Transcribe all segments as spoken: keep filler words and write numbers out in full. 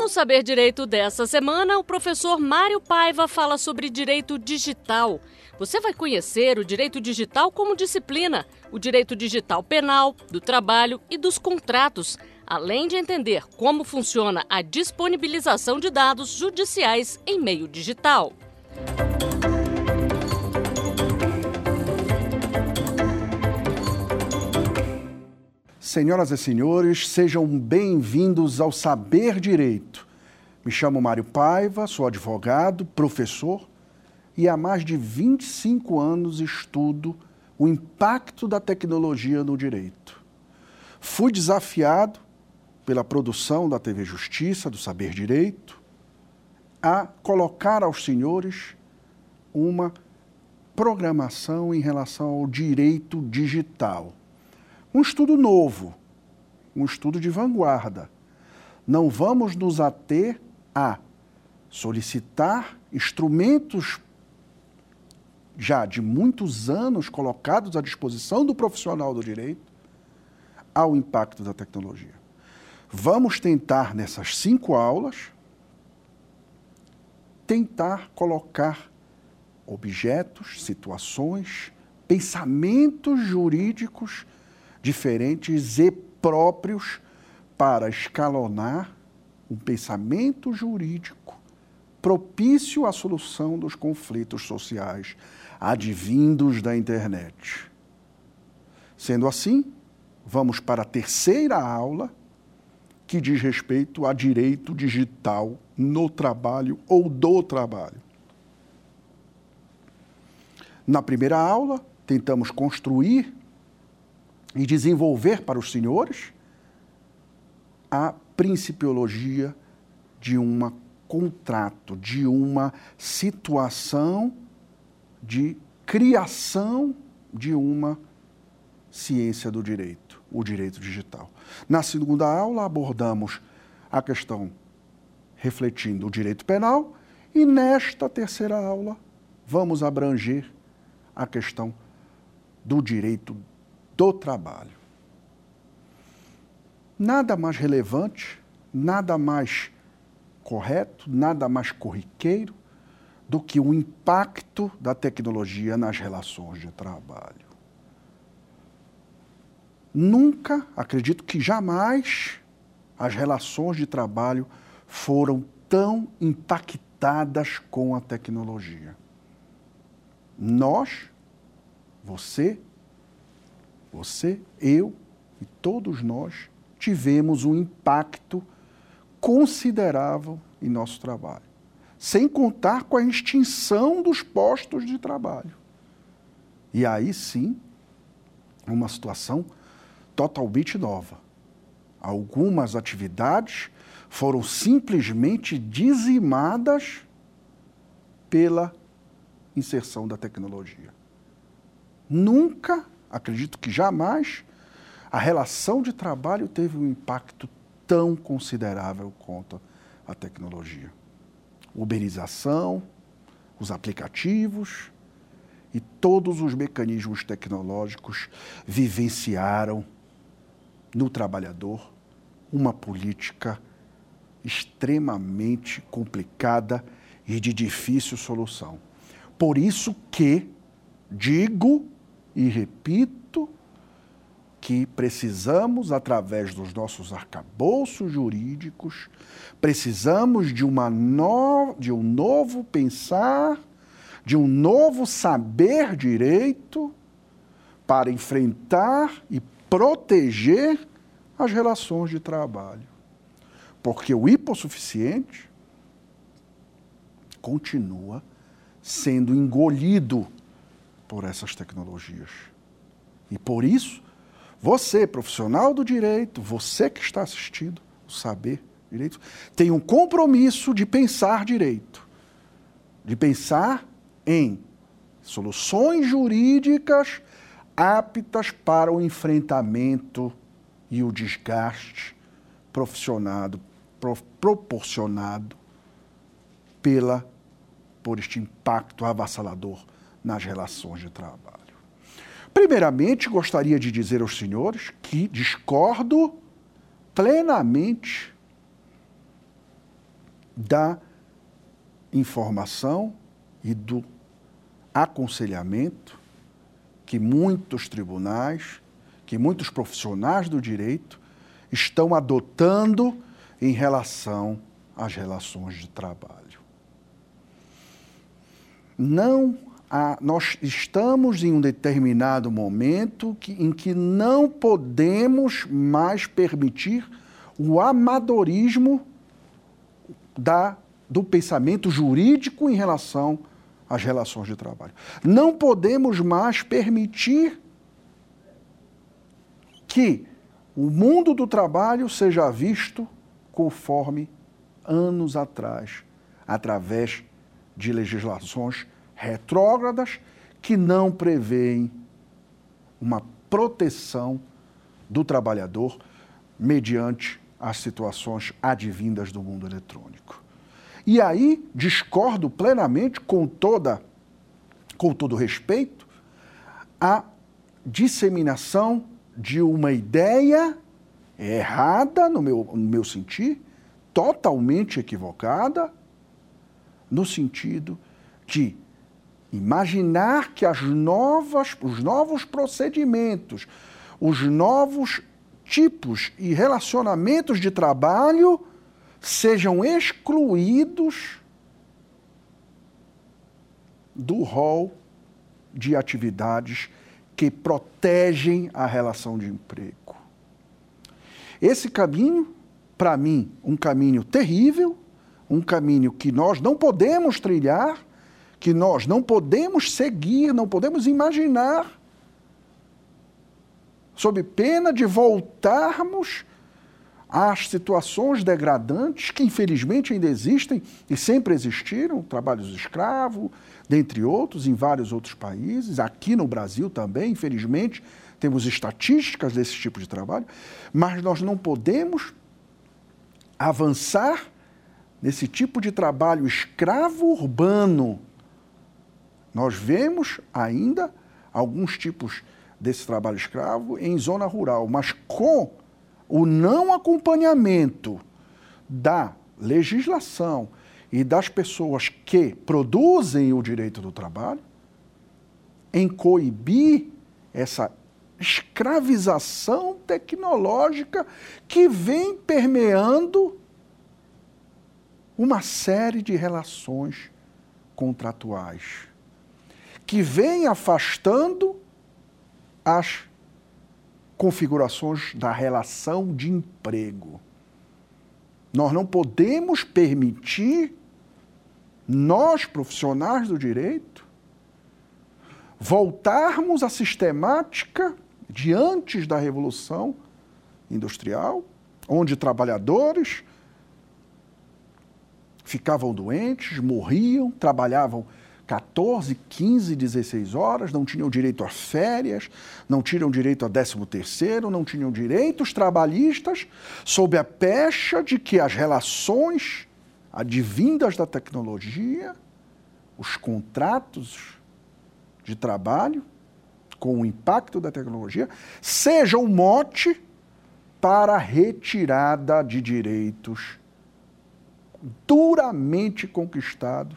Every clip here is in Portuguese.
No Saber Direito dessa semana, o professor Mário Paiva fala sobre direito digital. Você vai conhecer o direito digital como disciplina, o direito digital penal, do trabalho e dos contratos, além de entender como funciona a disponibilização de dados judiciais em meio digital. Senhoras e senhores, sejam bem-vindos ao Saber Direito. Me chamo Mário Paiva, sou advogado, professor e há mais de vinte e cinco anos estudo o impacto da tecnologia no direito. Fui desafiado pela produção da T V Justiça, do Saber Direito, a colocar aos senhores uma programação em relação ao direito digital. Um estudo novo, um estudo de vanguarda. Não vamos nos ater a solicitar instrumentos já de muitos anos colocados à disposição do profissional do direito ao impacto da tecnologia. Vamos tentar, nessas cinco aulas, tentar colocar objetos, situações, pensamentos jurídicos diferentes e próprios para escalonar um pensamento jurídico propício à solução dos conflitos sociais advindos da internet. Sendo assim, vamos para a terceira aula, que diz respeito a direito digital no trabalho ou do trabalho. Na primeira aula, tentamos construir e desenvolver para os senhores a principiologia de um contrato, de uma situação de criação de uma ciência do direito, o direito digital. Na segunda aula, abordamos a questão refletindo o direito penal e nesta terceira aula vamos abranger a questão do direito do trabalho. Nada mais relevante, nada mais correto, nada mais corriqueiro do que o impacto da tecnologia nas relações de trabalho. Nunca, acredito que jamais, as relações de trabalho foram tão impactadas com a tecnologia. Nós, você, Você, eu e todos nós tivemos um impacto considerável em nosso trabalho, sem contar com a extinção dos postos de trabalho. E aí sim, uma situação totalmente nova. Algumas atividades foram simplesmente dizimadas pela inserção da tecnologia. Nunca Acredito que jamais a relação de trabalho teve um impacto tão considerável quanto a tecnologia. Uberização, os aplicativos e todos os mecanismos tecnológicos vivenciaram no trabalhador uma política extremamente complicada e de difícil solução. Por isso que digo e repito que precisamos, através dos nossos arcabouços jurídicos, precisamos de, uma no... de um novo pensar, de um novo saber direito para enfrentar e proteger as relações de trabalho. Porque o hipossuficiente continua sendo engolido por essas tecnologias. E por isso, você, profissional do direito, você que está assistindo o Saber Direito, tem um compromisso de pensar direito, de pensar em soluções jurídicas aptas para o enfrentamento e o desgaste profissionado, pro, proporcionado pela, por este impacto avassalador nas relações de trabalho. Primeiramente, gostaria de dizer aos senhores que discordo plenamente da informação e do aconselhamento que muitos tribunais, que muitos profissionais do direito estão adotando em relação às relações de trabalho. Não há, nós estamos em um determinado momento que, em que não podemos mais permitir o amadorismo da, do pensamento jurídico em relação às relações de trabalho. Não podemos mais permitir que o mundo do trabalho seja visto conforme anos atrás, através de legislações retrógradas que não prevêem uma proteção do trabalhador mediante as situações advindas do mundo eletrônico. E aí discordo plenamente, com, toda, com todo respeito, a disseminação de uma ideia errada, no meu, no meu sentir, totalmente equivocada, no sentido de imaginar que as novas, os novos procedimentos, os novos tipos e relacionamentos de trabalho sejam excluídos do rol de atividades que protegem a relação de emprego. Esse caminho, para mim, um caminho terrível, um caminho que nós não podemos trilhar, que nós não podemos seguir, não podemos imaginar, sob pena de voltarmos às situações degradantes que, infelizmente, ainda existem e sempre existiram, trabalhos escravos, dentre outros, em vários outros países, aqui no Brasil também, infelizmente, temos estatísticas desse tipo de trabalho, mas nós não podemos avançar nesse tipo de trabalho escravo urbano. Nós vemos ainda alguns tipos desse trabalho escravo em zona rural, mas com o não acompanhamento da legislação e das pessoas que produzem o direito do trabalho, em coibir essa escravização tecnológica que vem permeando uma série de relações contratuais, que vem afastando as configurações da relação de emprego. Nós não podemos permitir, nós, profissionais do direito, voltarmos à sistemática de antes da Revolução Industrial, onde trabalhadores ficavam doentes, morriam, trabalhavam quatorze, quinze, dezesseis horas, não tinham direito às férias, não tinham direito a décimo terceiro, não tinham direitos trabalhistas, sob a pecha de que as relações advindas da tecnologia, os contratos de trabalho, com o impacto da tecnologia, sejam um mote para a retirada de direitos duramente conquistados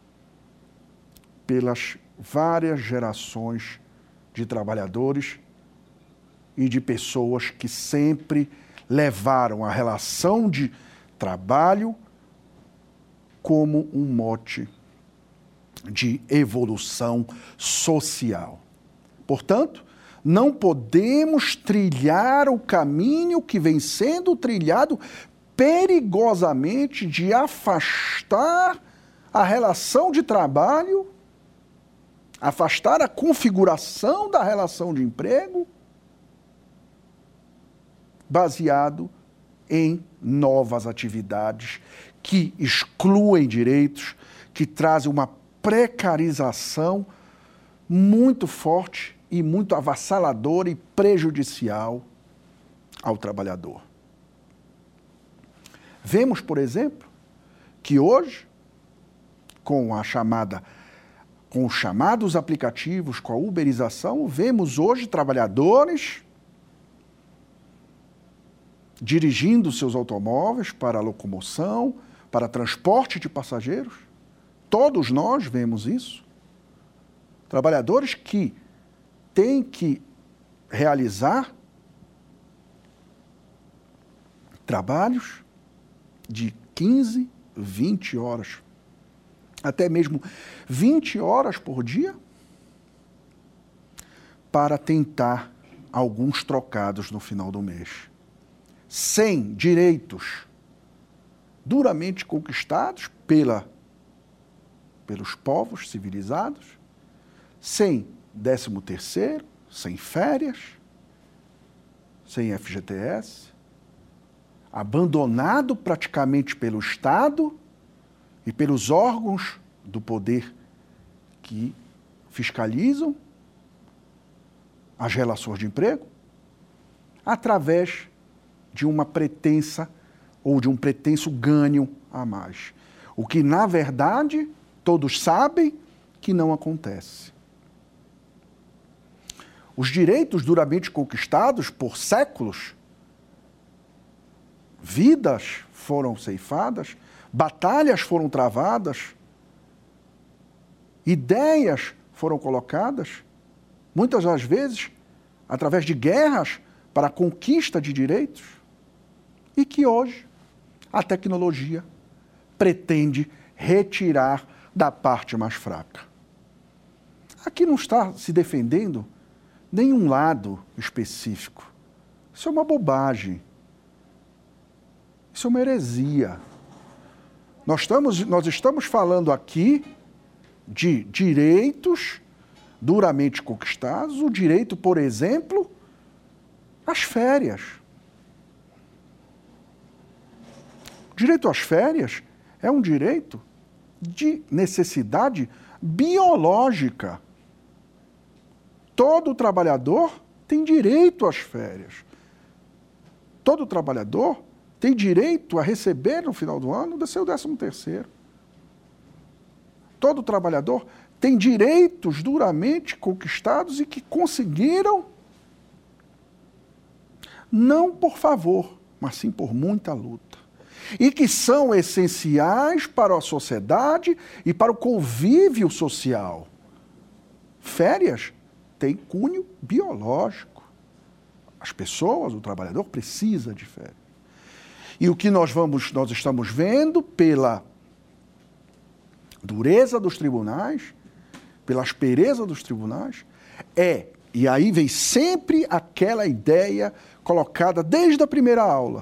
pelas várias gerações de trabalhadores e de pessoas que sempre levaram a relação de trabalho como um mote de evolução social. Portanto, não podemos trilhar o caminho que vem sendo trilhado perigosamente de afastar a relação de trabalho, afastar a configuração da relação de emprego, baseado em novas atividades que excluem direitos, que trazem uma precarização muito forte e muito avassaladora e prejudicial ao trabalhador. Vemos, por exemplo, que hoje, com a chamada, com os chamados aplicativos, com a uberização, vemos hoje trabalhadores dirigindo seus automóveis para a locomoção, para transporte de passageiros. Todos nós vemos isso. Trabalhadores que têm que realizar trabalhos de quinze, vinte horas, até mesmo vinte horas por dia, para tentar alguns trocados no final do mês. Sem direitos duramente conquistados pela, pelos povos civilizados, sem décimo terceiro, sem férias, sem F G T S, abandonado praticamente pelo Estado e pelos órgãos do poder que fiscalizam as relações de emprego, através de uma pretensa ou de um pretenso ganho a mais. O que, na verdade, todos sabem que não acontece. Os direitos duramente conquistados por séculos, vidas foram ceifadas, batalhas foram travadas, ideias foram colocadas, muitas das vezes através de guerras para a conquista de direitos, e que hoje a tecnologia pretende retirar da parte mais fraca. Aqui não está se defendendo nenhum lado específico. Isso é uma bobagem. Isso é uma heresia. Nós estamos, nós estamos falando aqui de direitos duramente conquistados, o direito, por exemplo, às férias. O direito às férias é um direito de necessidade biológica. Todo trabalhador tem direito às férias. Todo trabalhador tem direito a receber no final do ano do seu décimo terceiro. Todo trabalhador tem direitos duramente conquistados e que conseguiram, não por favor, mas sim por muita luta. E que são essenciais para a sociedade e para o convívio social. Férias têm cunho biológico. As pessoas, o trabalhador, precisa de férias. E o que nós, vamos, nós estamos vendo pela dureza dos tribunais, pela aspereza dos tribunais, é, e aí vem sempre aquela ideia colocada desde a primeira aula,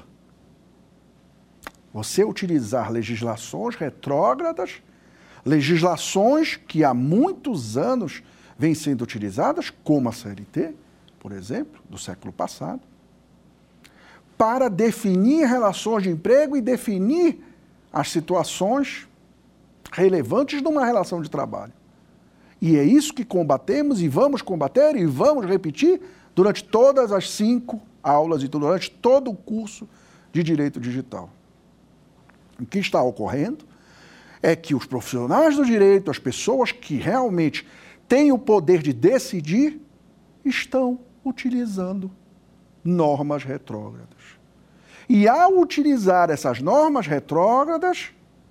você utilizar legislações retrógradas, legislações que há muitos anos vêm sendo utilizadas, como a C L T, por exemplo, do século passado, para definir relações de emprego e definir as situações relevantes numa relação de trabalho. E é isso que combatemos e vamos combater e vamos repetir durante todas as cinco aulas e durante todo o curso de Direito Digital. O que está ocorrendo é que os profissionais do direito, as pessoas que realmente têm o poder de decidir, estão utilizando normas retrógradas. E ao utilizar essas normas retrógradas,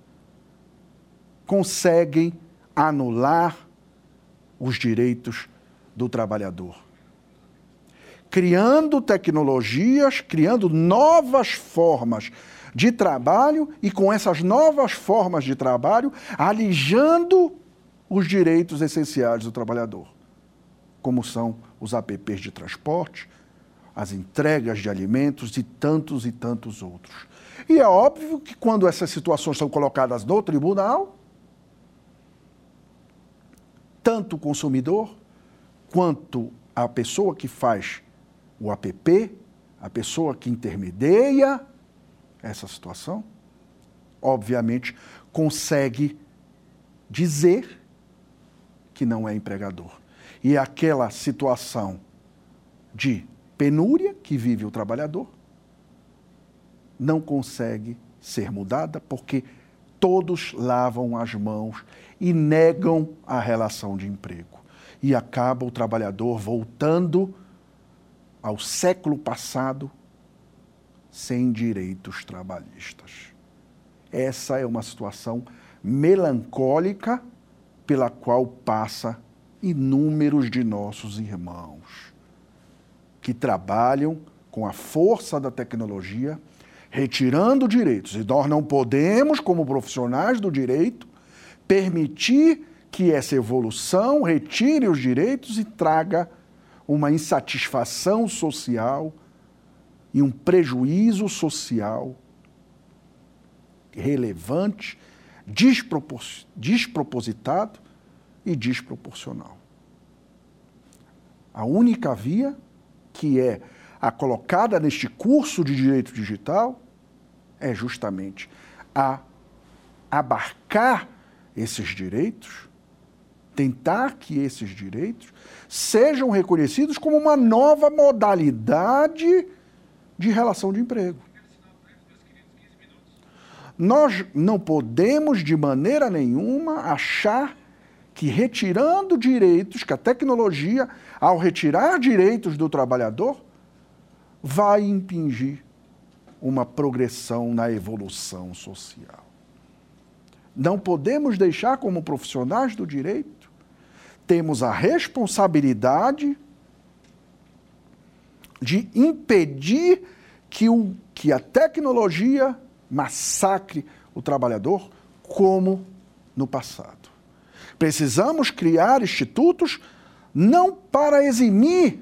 conseguem anular os direitos do trabalhador. Criando tecnologias, criando novas formas de trabalho e com essas novas formas de trabalho, alijando os direitos essenciais do trabalhador, como são os apps de transporte, as entregas de alimentos e tantos e tantos outros. E é óbvio que quando essas situações são colocadas no tribunal, tanto o consumidor quanto a pessoa que faz o app, a pessoa que intermedia essa situação, obviamente consegue dizer que não é empregador. E aquela situação de penúria que vive o trabalhador não consegue ser mudada porque todos lavam as mãos e negam a relação de emprego. E acaba o trabalhador voltando ao século passado sem direitos trabalhistas. Essa é uma situação melancólica pela qual passa inúmeros de nossos irmãos que trabalham com a força da tecnologia, retirando direitos. E nós não podemos, como profissionais do direito, permitir que essa evolução retire os direitos e traga uma insatisfação social e um prejuízo social relevante, despropos- despropositado e desproporcional. A única via, que é a colocada neste curso de direito digital, é justamente a abarcar esses direitos, tentar que esses direitos sejam reconhecidos como uma nova modalidade de relação de emprego. Nós não podemos, de maneira nenhuma, achar que retirando direitos, que a tecnologia, ao retirar direitos do trabalhador, vai impingir uma progressão na evolução social. Não podemos deixar, como profissionais do direito, temos a responsabilidade de impedir que, o, que a tecnologia massacre o trabalhador como no passado. Precisamos criar institutos não para eximir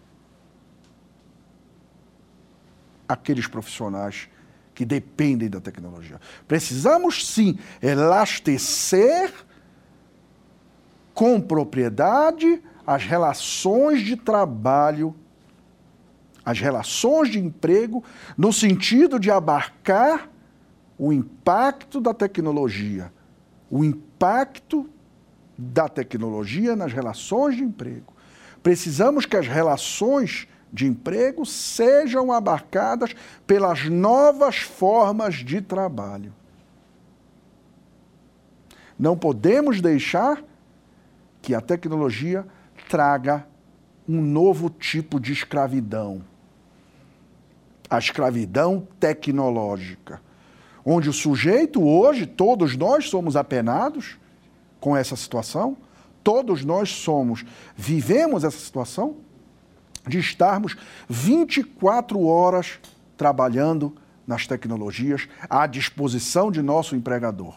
aqueles profissionais que dependem da tecnologia. Precisamos, sim, elastecer com propriedade as relações de trabalho, as relações de emprego, no sentido de abarcar o impacto da tecnologia, o impacto da tecnologia nas relações de emprego. Precisamos que as relações de emprego sejam abarcadas pelas novas formas de trabalho. Não podemos deixar que a tecnologia traga um novo tipo de escravidão. A escravidão tecnológica, onde o sujeito hoje, todos nós somos apenados com essa situação, todos nós somos, vivemos essa situação de estarmos vinte e quatro horas trabalhando nas tecnologias à disposição de nosso empregador.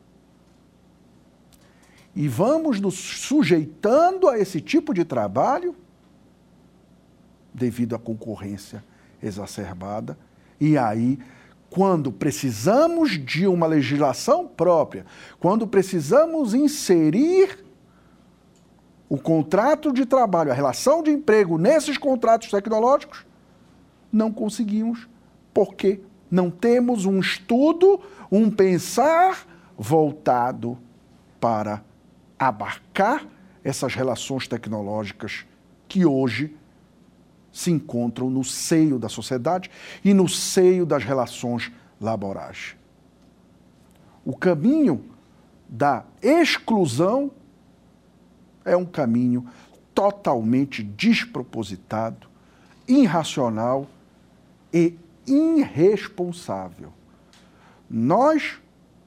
E vamos nos sujeitando a esse tipo de trabalho devido à concorrência exacerbada. E aí, quando precisamos de uma legislação própria, quando precisamos inserir o contrato de trabalho, a relação de emprego nesses contratos tecnológicos, não conseguimos, porque não temos um estudo, um pensar voltado para abarcar essas relações tecnológicas que hoje se encontram no seio da sociedade e no seio das relações laborais. O caminho da exclusão é um caminho totalmente despropositado, irracional e irresponsável. Nós,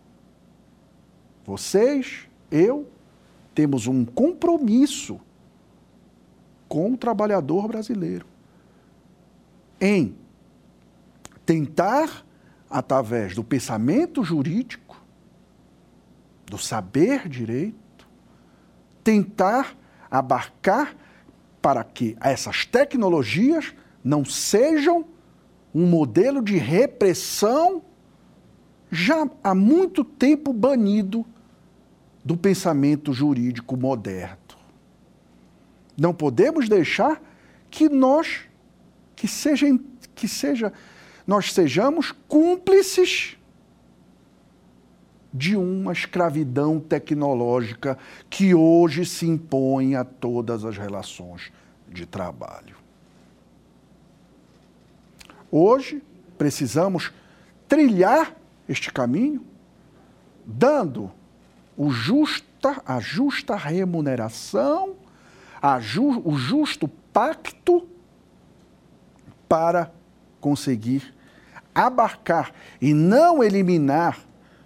vocês, eu, temos um compromisso com o trabalhador brasileiro em tentar, através do pensamento jurídico, do saber direito, tentar abarcar para que essas tecnologias não sejam um modelo de repressão já há muito tempo banido do pensamento jurídico moderno. Não podemos deixar que nós, que seja, que seja, nós sejamos cúmplices de uma escravidão tecnológica que hoje se impõe a todas as relações de trabalho. Hoje, precisamos trilhar este caminho, dando o justa, a justa remuneração, a ju, o justo pacto para conseguir abarcar e não eliminar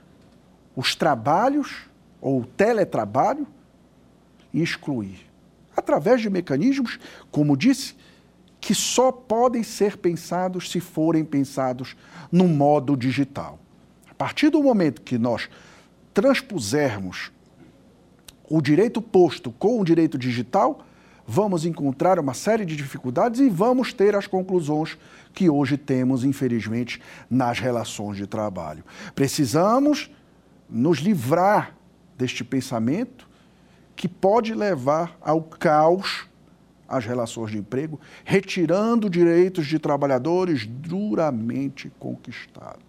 os trabalhos ou o teletrabalho e excluir. Através de mecanismos, como disse, que só podem ser pensados se forem pensados no modo digital. A partir do momento que nós transpusermos o direito posto com o direito digital, vamos encontrar uma série de dificuldades e vamos ter as conclusões que hoje temos, infelizmente, nas relações de trabalho. Precisamos nos livrar deste pensamento que pode levar ao caos as relações de emprego, retirando direitos de trabalhadores duramente conquistados.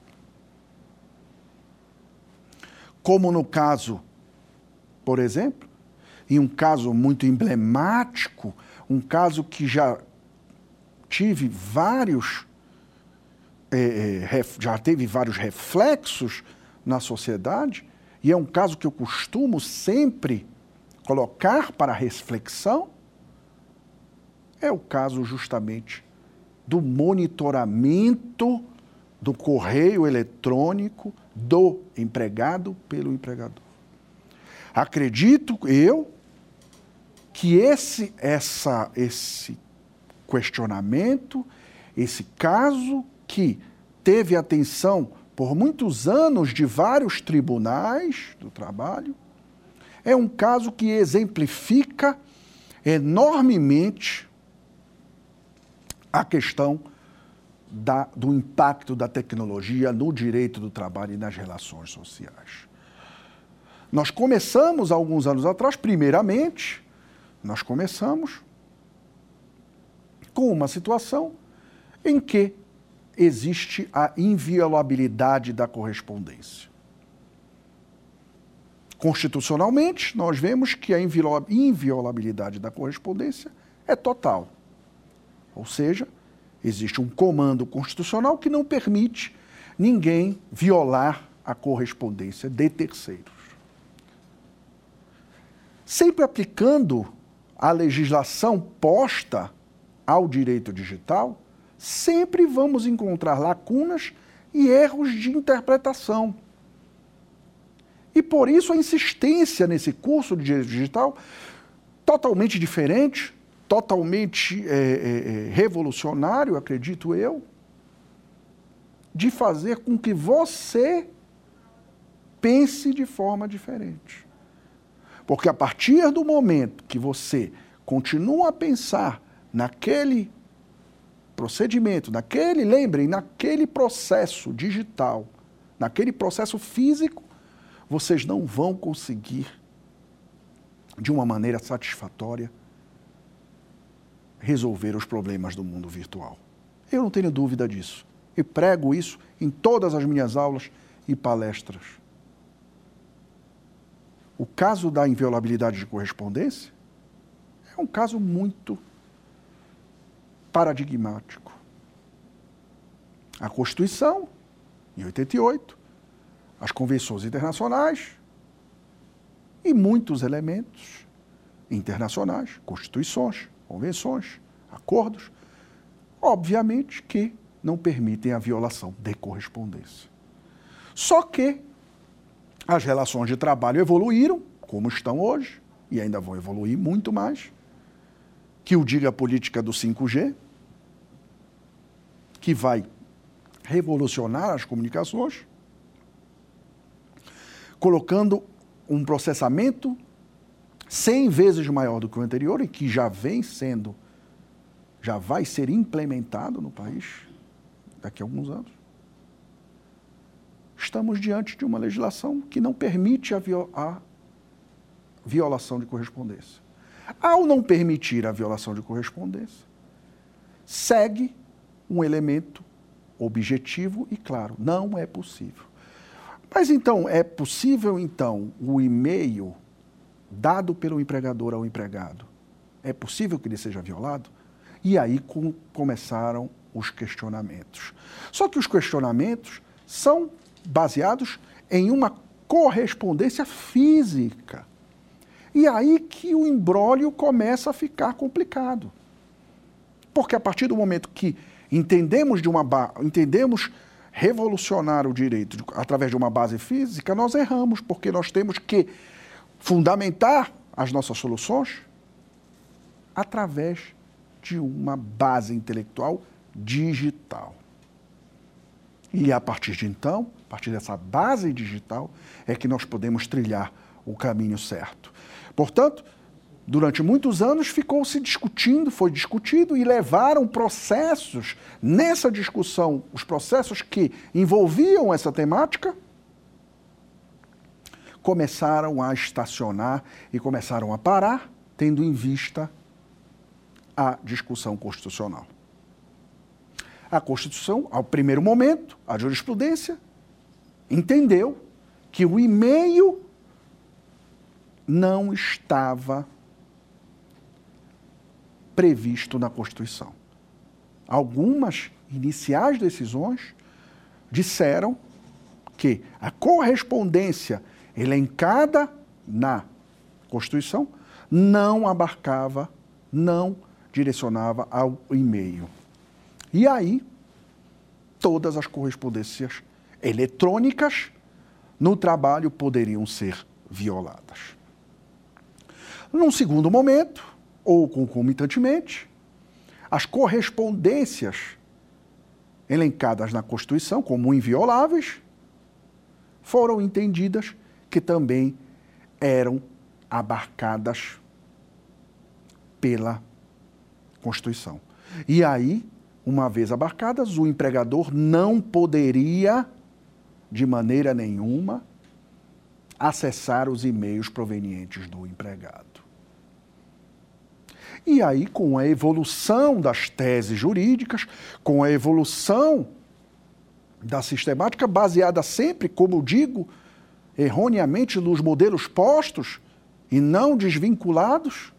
Como no caso, por exemplo, em um caso muito emblemático, um caso que já tive vários, é, já teve vários reflexos na sociedade, e é um caso que eu costumo sempre colocar para reflexão, é o caso justamente do monitoramento do correio eletrônico do empregado pelo empregador. Acredito eu que esse, essa, esse questionamento, esse caso que teve atenção por muitos anos de vários tribunais do trabalho, é um caso que exemplifica enormemente a questão da, do impacto da tecnologia no direito do trabalho e nas relações sociais. Nós começamos, alguns anos atrás, primeiramente, nós começamos com uma situação em que existe a inviolabilidade da correspondência. Constitucionalmente, nós vemos que a inviolabilidade da correspondência é total. Ou seja, existe um comando constitucional que não permite ninguém violar a correspondência de terceiros. Sempre aplicando a legislação posta ao direito digital, sempre vamos encontrar lacunas e erros de interpretação. E por isso a insistência nesse curso de direito digital, totalmente diferente, totalmente é, é, revolucionário, acredito eu, de fazer com que você pense de forma diferente. Porque a partir do momento que você continua a pensar naquele procedimento, naquele, lembrem, naquele processo digital, naquele processo físico, vocês não vão conseguir, de uma maneira satisfatória, resolver os problemas do mundo virtual. Eu não tenho dúvida disso. E prego isso em todas as minhas aulas e palestras. O caso da inviolabilidade de correspondência é um caso muito paradigmático. A Constituição, em oitenta e oito, as convenções internacionais e muitos elementos internacionais, constituições, convenções, acordos, obviamente que não permitem a violação de correspondência. Só que as relações de trabalho evoluíram, como estão hoje, e ainda vão evoluir muito mais, que o diga a política do cinco G, que vai revolucionar as comunicações, colocando um processamento cem vezes maior do que o anterior e que já vem sendo, já vai ser implementado no país daqui a alguns anos. Estamos diante de uma legislação que não permite a, viol- a violação de correspondência. Ao não permitir a violação de correspondência, segue um elemento objetivo e claro, não é possível. Mas então, é possível então o e-mail dado pelo empregador ao empregado, é possível que ele seja violado? E aí com, começaram os questionamentos. Só que os questionamentos são baseados em uma correspondência física. E aí que o imbróglio começa a ficar complicado. Porque a partir do momento que entendemos, de uma ba- entendemos revolucionar o direito de, através de uma base física, nós erramos, porque nós temos que fundamentar as nossas soluções através de uma base intelectual digital. E a partir de então, a partir dessa base digital, é que nós podemos trilhar o caminho certo. Portanto, durante muitos anos ficou se discutindo, foi discutido e levaram processos nessa discussão, os processos que envolviam essa temática, começaram a estacionar e começaram a parar, tendo em vista a discussão constitucional. A Constituição, ao primeiro momento, a jurisprudência, entendeu que o e-mail não estava previsto na Constituição. Algumas iniciais decisões disseram que a correspondência elencada na Constituição não abarcava, não direcionava ao e-mail. E aí, todas as correspondências eletrônicas no trabalho poderiam ser violadas. Num segundo momento, ou concomitantemente, as correspondências elencadas na Constituição como invioláveis foram entendidas que também eram abarcadas pela Constituição. E aí, uma vez abarcadas, o empregador não poderia, de maneira nenhuma, acessar os e-mails provenientes do empregado. E aí, com a evolução das teses jurídicas, com a evolução da sistemática, baseada sempre, como digo, erroneamente nos modelos postos e não desvinculados,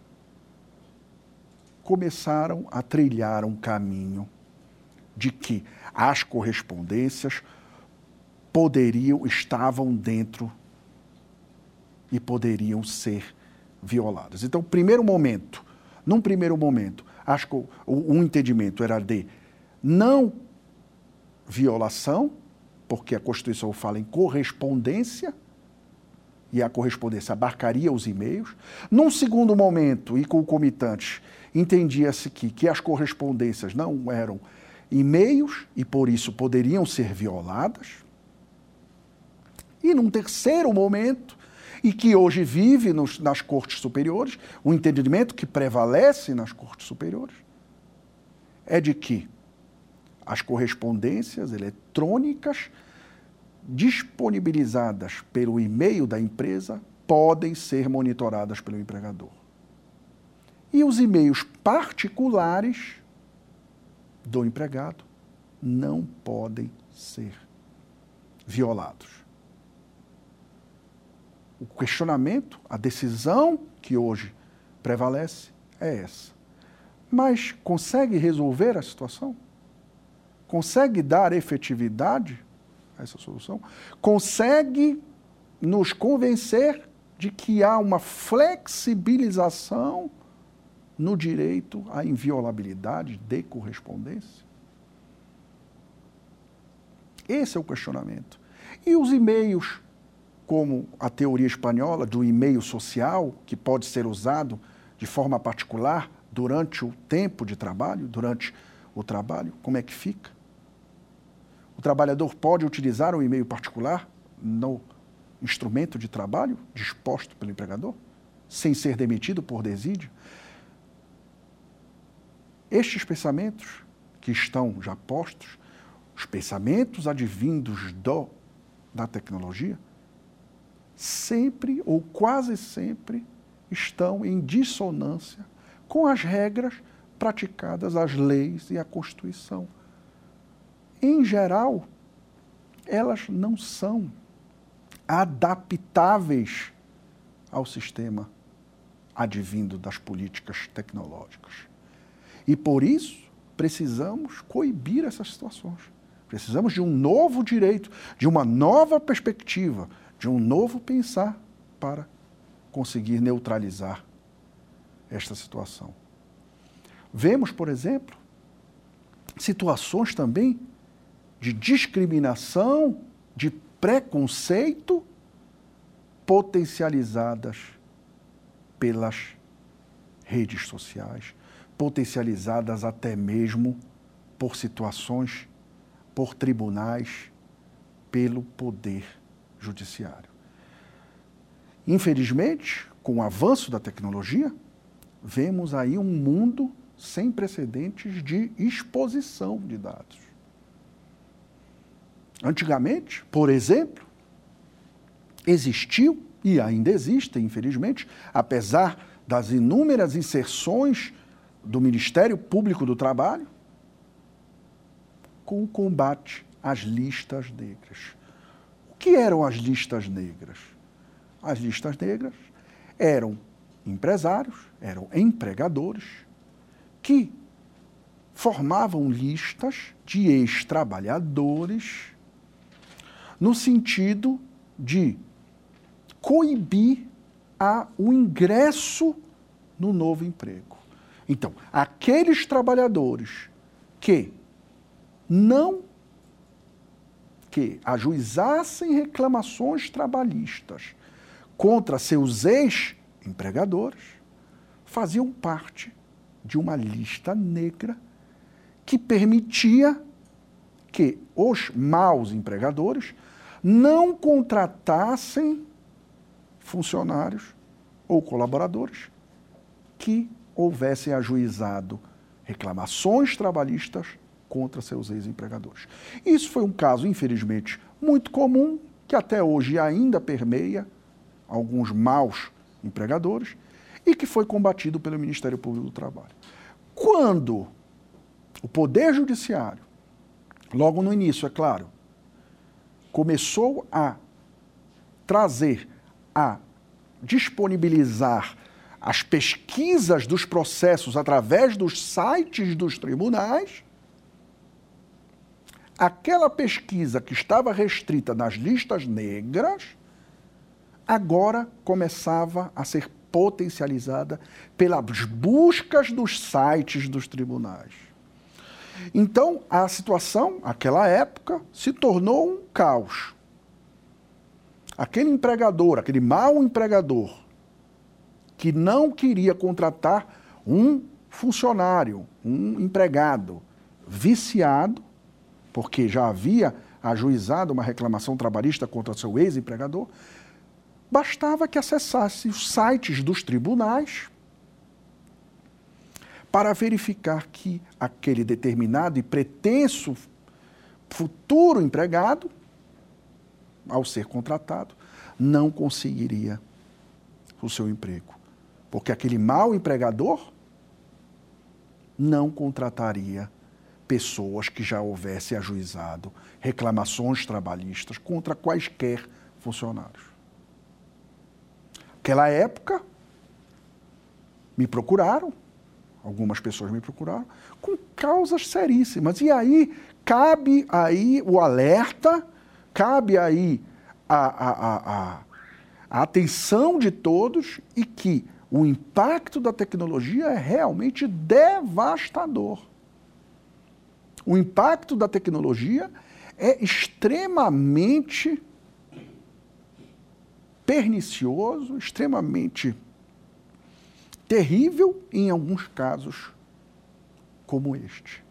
começaram a trilhar um caminho de que as correspondências poderiam, estavam dentro e poderiam ser violadas. Então, primeiro momento, num primeiro momento, acho que o, o entendimento era de não violação, porque a Constituição fala em correspondência, e a correspondência abarcaria os e-mails. Num segundo momento, e concomitante, entendia-se que, que as correspondências não eram e-mails e, por isso, poderiam ser violadas. E num terceiro momento, e que hoje vive nos, nas cortes superiores, o entendimento que prevalece nas cortes superiores é de que as correspondências eletrônicas disponibilizadas pelo e-mail da empresa podem ser monitoradas pelo empregador. E os e-mails particulares do empregado não podem ser violados. O questionamento, a decisão que hoje prevalece é essa. Mas consegue resolver a situação? Consegue dar efetividade a essa solução? Consegue nos convencer de que há uma flexibilização no direito à inviolabilidade de correspondência? Esse é o questionamento. E os e-mails, como a teoria espanhola do e-mail social, que pode ser usado de forma particular durante o tempo de trabalho, durante o trabalho, como é que fica? O trabalhador pode utilizar o e-mail particular no instrumento de trabalho disposto pelo empregador, sem ser demitido por desídio? Estes pensamentos que estão já postos, os pensamentos advindos do, da tecnologia, sempre ou quase sempre estão em dissonância com as regras praticadas, as leis e a Constituição. Em geral, elas não são adaptáveis ao sistema advindo das políticas tecnológicas. E por isso, precisamos coibir essas situações. Precisamos de um novo direito, de uma nova perspectiva, de um novo pensar para conseguir neutralizar esta situação. Vemos, por exemplo, situações também de discriminação, de preconceito, potencializadas pelas redes sociais, potencializadas até mesmo por situações, por tribunais, pelo poder judiciário. Infelizmente, com o avanço da tecnologia, vemos aí um mundo sem precedentes de exposição de dados. Antigamente, por exemplo, existiu, e ainda existe, infelizmente, apesar das inúmeras inserções do Ministério Público do Trabalho, com o combate às listas negras. O que eram as listas negras? As listas negras eram empresários, eram empregadores, que formavam listas de ex-trabalhadores no sentido de coibir a, o ingresso no novo emprego. Então, aqueles trabalhadores que não que ajuizassem reclamações trabalhistas contra seus ex-empregadores faziam parte de uma lista negra que permitia que os maus empregadores não contratassem funcionários ou colaboradores que houvessem ajuizado reclamações trabalhistas contra seus ex-empregadores. Isso foi um caso, infelizmente, muito comum, que até hoje ainda permeia alguns maus empregadores e que foi combatido pelo Ministério Público do Trabalho. Quando o Poder Judiciário, logo no início, é claro, começou a trazer, a disponibilizar as pesquisas dos processos através dos sites dos tribunais, aquela pesquisa que estava restrita nas listas negras, agora começava a ser potencializada pelas buscas dos sites dos tribunais. Então, a situação, naquela época, se tornou um caos. Aquele empregador, aquele mau empregador, que não queria contratar um funcionário, um empregado viciado, porque já havia ajuizado uma reclamação trabalhista contra seu ex-empregador, bastava que acessasse os sites dos tribunais para verificar que aquele determinado e pretenso futuro empregado, ao ser contratado, não conseguiria o seu emprego. Porque aquele mau empregador não contrataria pessoas que já houvessem ajuizado reclamações trabalhistas contra quaisquer funcionários. Naquela época, me procuraram, algumas pessoas me procuraram, com causas seríssimas. E aí, cabe aí o alerta, cabe aí a, a, a, a, a atenção de todos e que o impacto da tecnologia é realmente devastador. O impacto da tecnologia é extremamente pernicioso, extremamente terrível em alguns casos como este.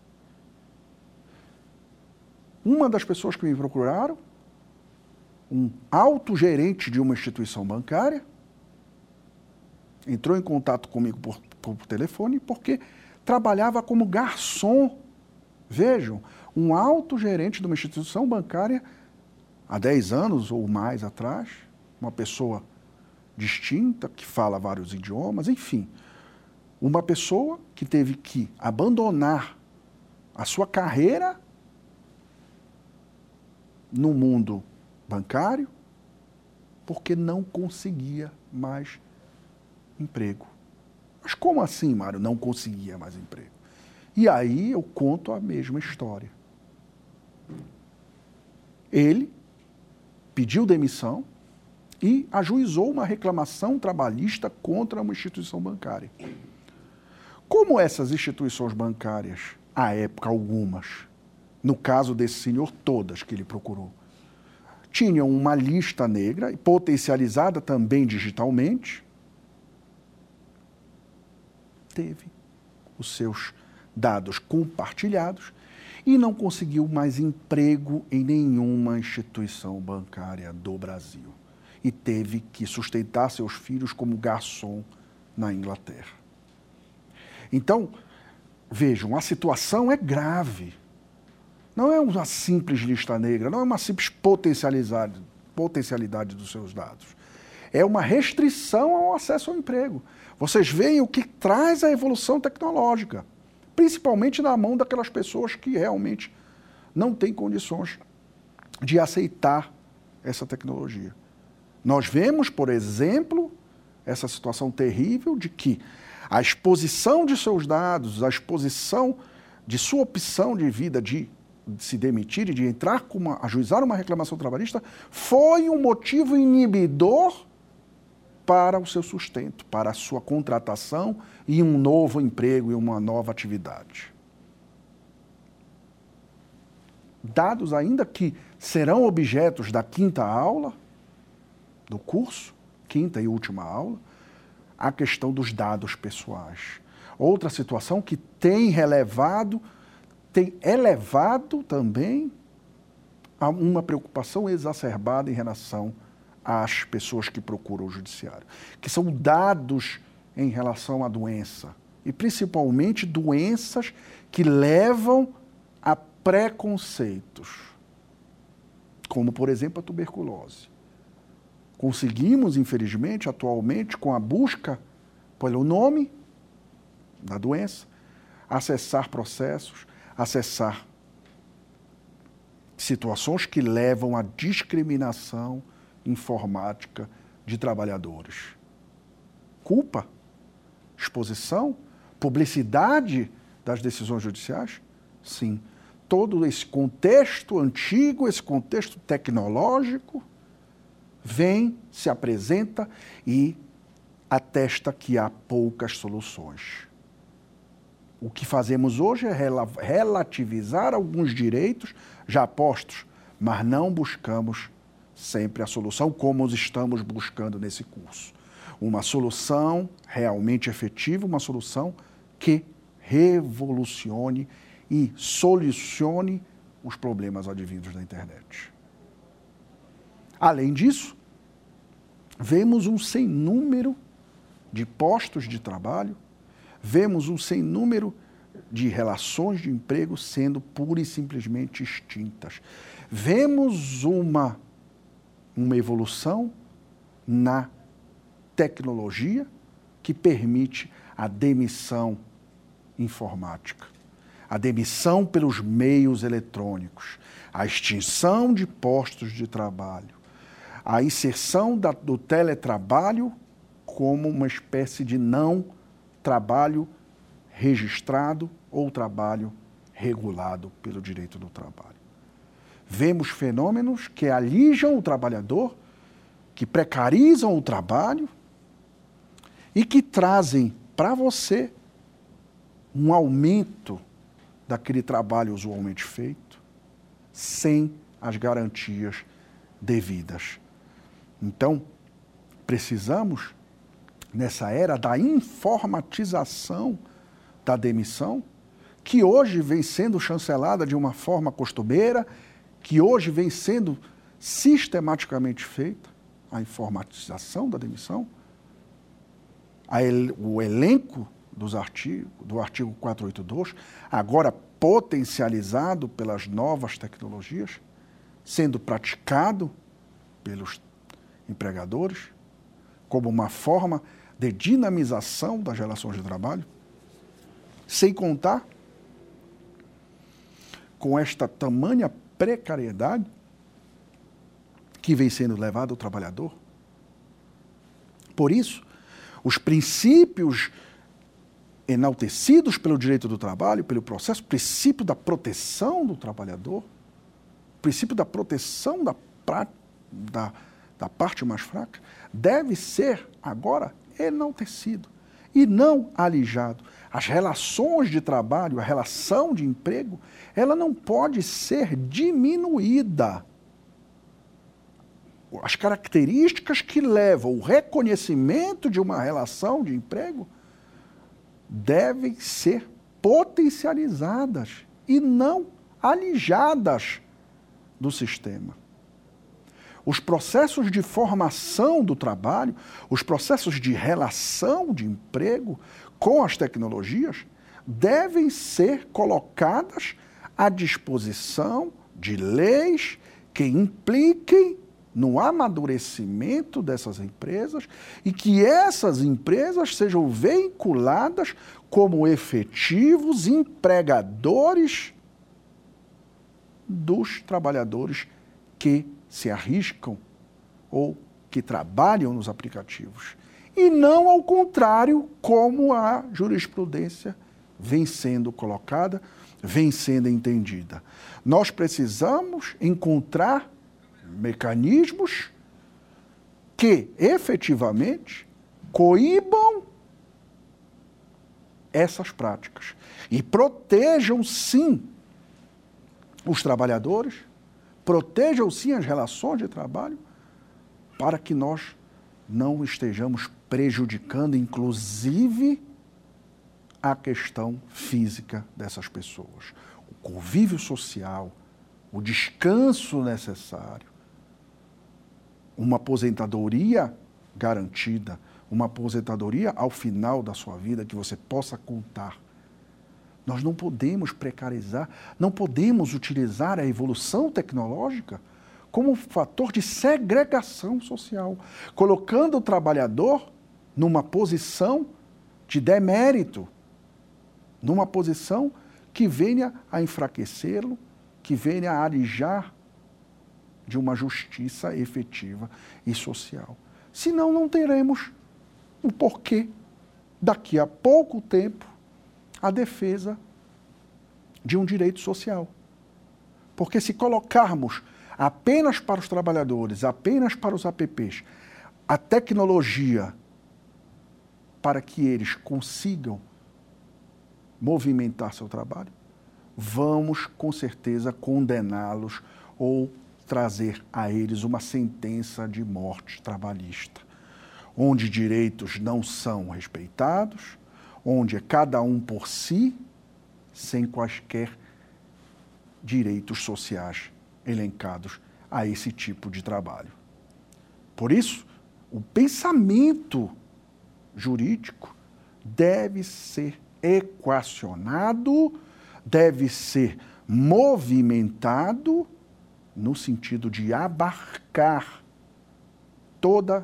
Uma das pessoas que me procuraram, um alto gerente de uma instituição bancária, entrou em contato comigo por, por telefone porque trabalhava como garçom. Vejam, um alto gerente de uma instituição bancária há dez anos ou mais atrás, uma pessoa distinta, que fala vários idiomas, enfim. Uma pessoa que teve que abandonar a sua carreira no mundo bancário porque não conseguia mais emprego. Mas como assim, Mário, não conseguia mais emprego? E aí eu conto a mesma história. Ele pediu demissão e ajuizou uma reclamação trabalhista contra uma instituição bancária. Como essas instituições bancárias, à época algumas, No caso desse senhor, todas que ele procurou tinham uma lista negra, potencializada também digitalmente, teve os seus dados compartilhados e não conseguiu mais emprego em nenhuma instituição bancária do Brasil. E teve que sustentar seus filhos como garçom na Inglaterra. Então, vejam, a situação é grave. Não é uma simples lista negra, não é uma simples potencialidade, potencialidade dos seus dados. É uma restrição ao acesso ao emprego. Vocês veem o que traz a evolução tecnológica, principalmente na mão daquelas pessoas que realmente não têm condições de aceitar essa tecnologia. Nós vemos, por exemplo, essa situação terrível de que a exposição de seus dados, a exposição de sua opção de vida de de se demitir e de entrar com uma, ajuizar uma reclamação trabalhista, foi um motivo inibidor para o seu sustento, para a sua contratação e um novo emprego e uma nova atividade. Dados ainda que serão objetos da quinta aula do curso, quinta e última aula, a questão dos dados pessoais. Outra situação que tem relevado tem elevado também a uma preocupação exacerbada em relação às pessoas que procuram o judiciário, que são dados em relação à doença, e principalmente doenças que levam a preconceitos, como, por exemplo, a tuberculose. Conseguimos, infelizmente, atualmente, com a busca pelo nome da doença, acessar processos, acessar situações que levam à discriminação informática de trabalhadores. Culpa, exposição, publicidade das decisões judiciais? Sim. Todo esse contexto antigo, esse contexto tecnológico, vem, se apresenta e atesta que há poucas soluções. O que fazemos hoje é relativizar alguns direitos já postos, mas não buscamos sempre a solução como estamos buscando nesse curso. Uma solução realmente efetiva, uma solução que revolucione e solucione os problemas advindos da internet. Além disso, vemos um sem número de postos de trabalho, vemos um sem número de relações de emprego sendo pura e simplesmente extintas. Vemos uma, uma evolução na tecnologia que permite a demissão informática, a demissão pelos meios eletrônicos, a extinção de postos de trabalho, a inserção da, do teletrabalho como uma espécie de não trabalho registrado ou trabalho regulado pelo direito do trabalho. Vemos fenômenos que alijam o trabalhador, que precarizam o trabalho e que trazem para você um aumento daquele trabalho usualmente feito, sem as garantias devidas. Então, precisamos, nessa era da informatização da demissão, que hoje vem sendo chancelada de uma forma costumeira, que hoje vem sendo sistematicamente feita, a informatização da demissão, a el, o elenco dos artigos, do artigo quatrocentos e oitenta e dois, agora potencializado pelas novas tecnologias, sendo praticado pelos empregadores como uma forma de dinamização das relações de trabalho, sem contar com esta tamanha precariedade que vem sendo levada ao trabalhador. Por isso, os princípios enaltecidos pelo direito do trabalho, pelo processo, o princípio da proteção do trabalhador, o princípio da proteção da, pra, da, da parte mais fraca, deve ser agora enaltecido. e não alijado. As relações de trabalho, a relação de emprego, ela não pode ser diminuída. As características que levam o reconhecimento de uma relação de emprego devem ser potencializadas e não alijadas do sistema. Os processos de formação do trabalho, os processos de relação de emprego com as tecnologias devem ser colocadas à disposição de leis que impliquem no amadurecimento dessas empresas e que essas empresas sejam veiculadas como efetivos empregadores dos trabalhadores que se arriscam ou que trabalham nos aplicativos. E não ao contrário, como a jurisprudência vem sendo colocada, vem sendo entendida. Nós precisamos encontrar mecanismos que efetivamente coíbam essas práticas e protejam, sim, os trabalhadores, protejam, sim, as relações de trabalho, para que nós não estejamos prejudicando, inclusive, a questão física dessas pessoas. O convívio social, o descanso necessário, uma aposentadoria garantida, uma aposentadoria ao final da sua vida que você possa contar. Nós não podemos precarizar, não podemos utilizar a evolução tecnológica como um fator de segregação social, colocando o trabalhador numa posição de demérito, numa posição que venha a enfraquecê-lo, que venha a alijar de uma justiça efetiva e social. Senão, não teremos o porquê, daqui a pouco tempo, a defesa de um direito social. Porque se colocarmos apenas para os trabalhadores, apenas para os apps, a tecnologia para que eles consigam movimentar seu trabalho, vamos com certeza condená-los ou trazer a eles uma sentença de morte trabalhista, onde direitos não são respeitados, onde é cada um por si, sem quaisquer direitos sociais elencados a esse tipo de trabalho. Por isso, o pensamento jurídico deve ser equacionado, deve ser movimentado no sentido de abarcar todas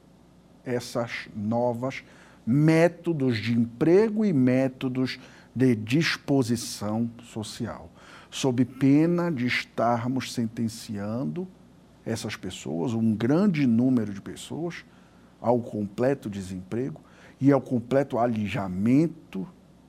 essas novas métodos de emprego e métodos de disposição social, sob pena de estarmos sentenciando essas pessoas, um grande número de pessoas, ao completo desemprego e ao completo alijamento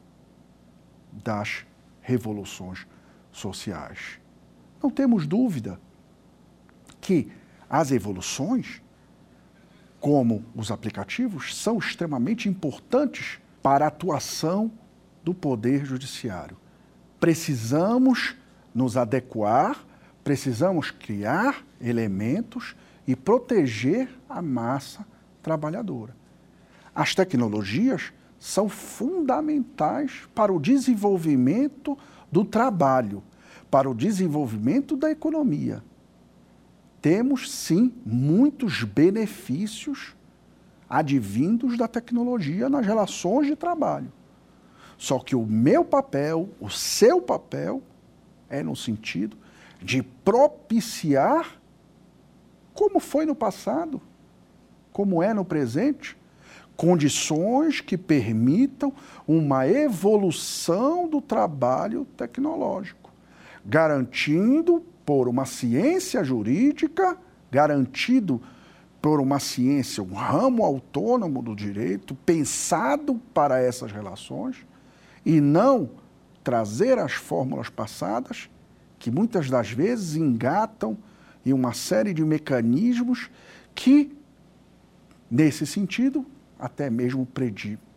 das revoluções sociais. Não temos dúvida que as evoluções, como os aplicativos, são extremamente importantes para a atuação do Poder Judiciário. Precisamos nos adequar, precisamos criar elementos e proteger a massa trabalhadora. As tecnologias são fundamentais para o desenvolvimento do trabalho, para o desenvolvimento da economia. Temos, sim, muitos benefícios advindos da tecnologia nas relações de trabalho. Só que o meu papel, o seu papel, é no sentido de propiciar, como foi no passado, como é no presente, condições que permitam uma evolução do trabalho tecnológico, garantindo por uma ciência jurídica, garantido por uma ciência, um ramo autônomo do direito, pensado para essas relações, e não trazer as fórmulas passadas, que muitas das vezes engatam em uma série de mecanismos que, nesse sentido, até mesmo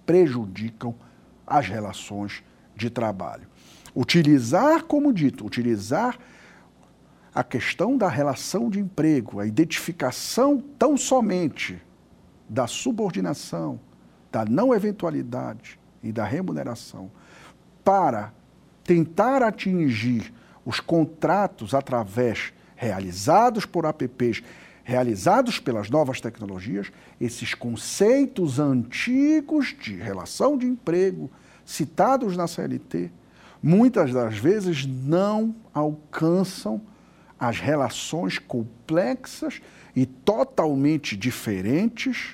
prejudicam as relações de trabalho. Utilizar, como dito, utilizar a questão da relação de emprego, a identificação tão somente da subordinação, da não eventualidade e da remuneração, para tentar atingir os contratos através realizados por apps, realizados pelas novas tecnologias, esses conceitos antigos de relação de emprego, citados na C L T, muitas das vezes não alcançam as relações complexas e totalmente diferentes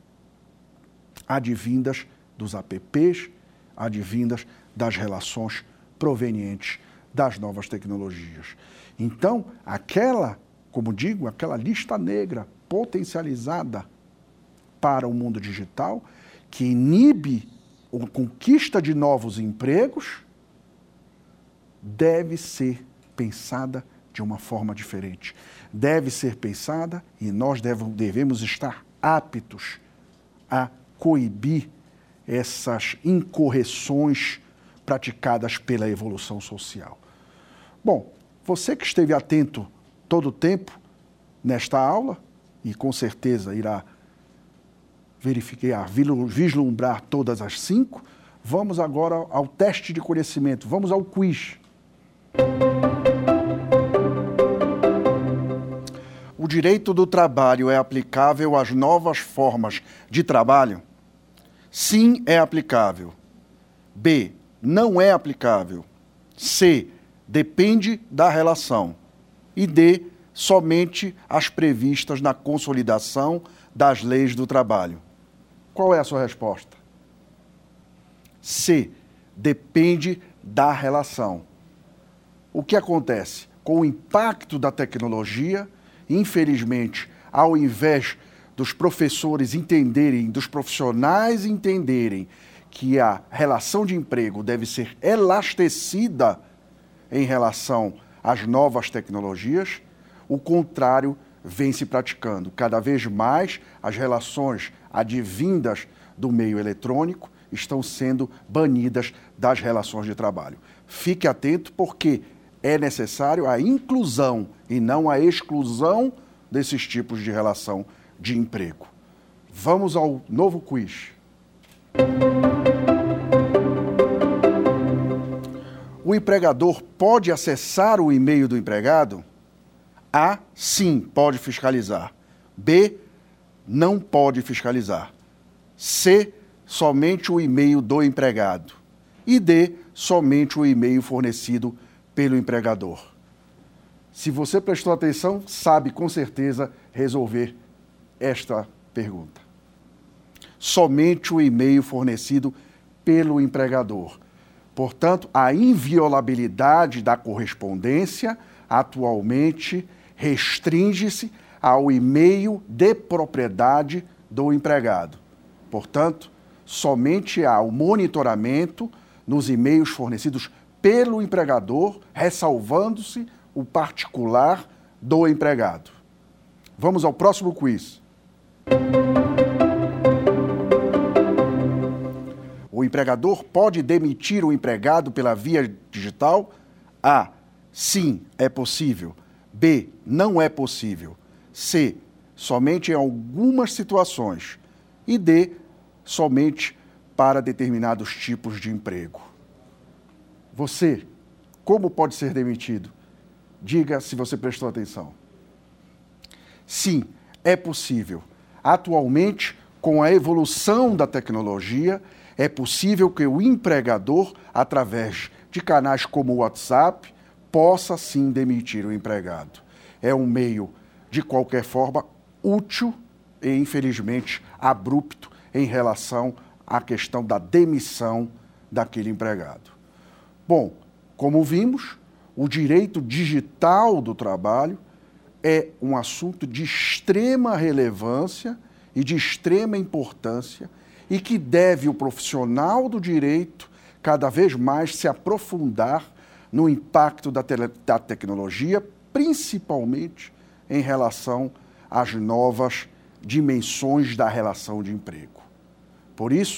advindas dos apps, advindas das relações provenientes das novas tecnologias. Então, aquela, como digo, aquela lista negra potencializada para o mundo digital, que inibe a conquista de novos empregos, deve ser pensada de uma forma diferente. Deve ser pensada e nós devemos estar aptos a coibir essas incorreções praticadas pela evolução social. Bom, você que esteve atento todo o tempo nesta aula, e com certeza irá verificar, vislumbrar todas as cinco, vamos agora ao teste de conhecimento, vamos ao quiz. O direito do trabalho é aplicável às novas formas de trabalho? Sim, é aplicável. B, não é aplicável. C, depende da relação. E D, somente as previstas na consolidação das leis do trabalho. Qual é a sua resposta? C, depende da relação. O que acontece? Com o impacto da tecnologia, infelizmente, ao invés dos professores entenderem, dos profissionais entenderem que a relação de emprego deve ser elastecida em relação às novas tecnologias, o contrário vem se praticando. Cada vez mais as relações advindas do meio eletrônico estão sendo banidas das relações de trabalho. Fique atento porque é necessário a inclusão e não a exclusão desses tipos de relação de emprego. Vamos ao novo quiz. O empregador pode acessar o e-mail do empregado? A, sim, pode fiscalizar. B, não pode fiscalizar. C, somente o e-mail do empregado. E D, somente o e-mail fornecido pelo empregador. Se você prestou atenção, sabe com certeza resolver esta pergunta. Somente o e-mail fornecido pelo empregador. Portanto, a inviolabilidade da correspondência atualmente restringe-se ao e-mail de propriedade do empregado. Portanto, somente há o monitoramento nos e-mails fornecidos pelo empregador, ressalvando-se o particular do empregado. Vamos ao próximo quiz. O empregador pode demitir o empregado pela via digital? A, sim, é possível. B, não é possível. C, somente em algumas situações. E D, somente para determinados tipos de emprego. Você, como pode ser demitido? Diga se você prestou atenção. Sim, é possível. Atualmente, com a evolução da tecnologia, é possível que o empregador, através de canais como o WhatsApp, possa sim demitir o empregado. É um meio, de qualquer forma, útil e, infelizmente, abrupto em relação à questão da demissão daquele empregado. Bom, como vimos, o direito digital do trabalho é um assunto de extrema relevância e de extrema importância e que deve o profissional do direito cada vez mais se aprofundar no impacto da, tele, da tecnologia, principalmente em relação às novas dimensões da relação de emprego. Por isso,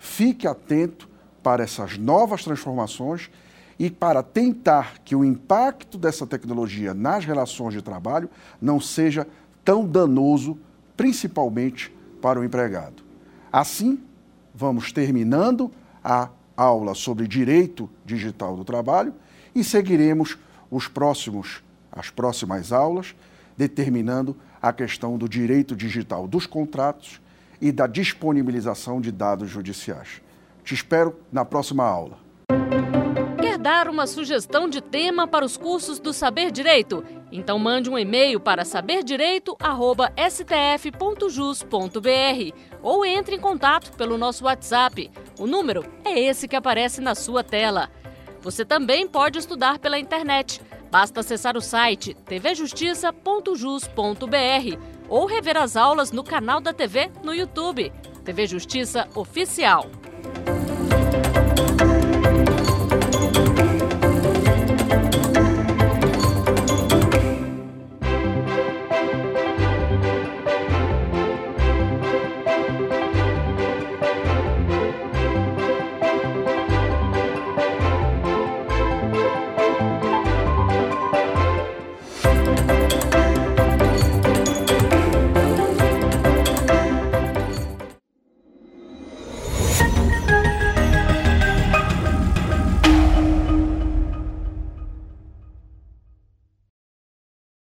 fique atento para essas novas transformações e para tentar que o impacto dessa tecnologia nas relações de trabalho não seja tão danoso, principalmente para o empregado. Assim, vamos terminando a aula sobre direito digital do trabalho e seguiremos os próximos, as próximas aulas, determinando a questão do direito digital dos contratos e da disponibilização de dados judiciais. Te espero na próxima aula. Quer dar uma sugestão de tema para os cursos do Saber Direito? Então mande um e-mail para saber direito arroba s t f ponto jus ponto b r ou entre em contato pelo nosso WhatsApp. O número é esse que aparece na sua tela. Você também pode estudar pela internet. Basta acessar o site t v justiça ponto jus ponto b r ou rever as aulas no canal da T V no YouTube. T V Justiça Oficial.